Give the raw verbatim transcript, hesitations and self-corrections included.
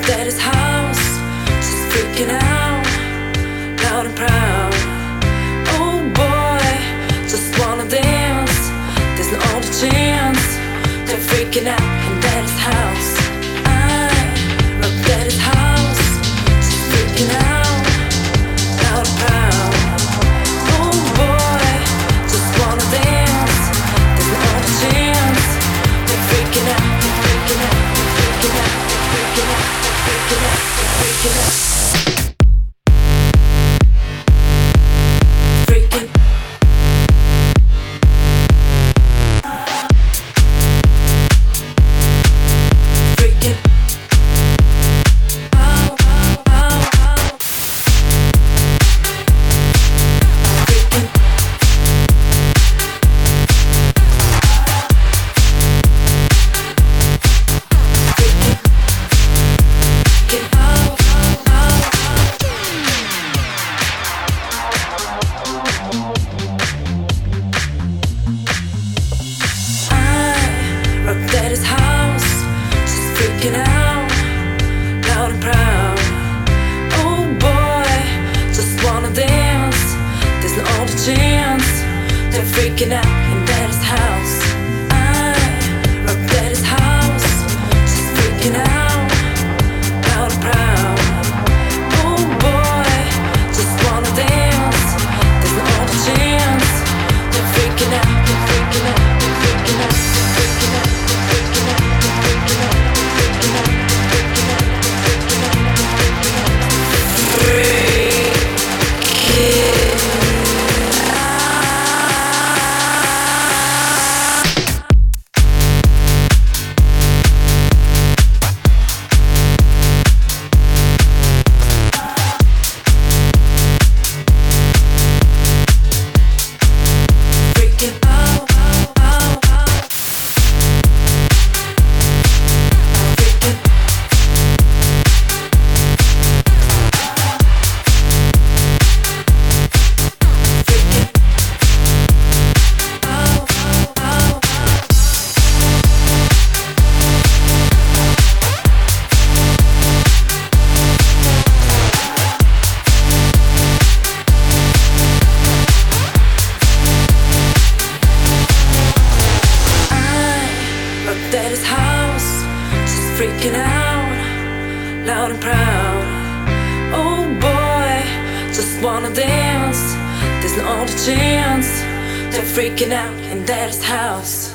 Rocked at his house, just freaking out, loud and proud. Oh boy, just wanna dance. There's no other chance. They're freaking out and at his house. I rocked at his house, just freaking out, loud and proud. Oh boy, just wanna dance. There's no other chance. They're freaking out, they're freaking out, they're freaking out, they're freaking out, they're freaking out, they're freaking out. At his house, just freaking out, loud and proud. Oh boy, just wanna dance. There's no other chance. They're freaking out and at his house. I rocked at his house, just freaking out, loud and proud. Oh boy, just wanna dance. There's no other chance. They're freaking out, they're freaking out, they're freaking out, they're freaking out. At his house, just freaking out, loud and proud. Oh boy, just wanna dance. There's no other chance. They're freaking out and at his house.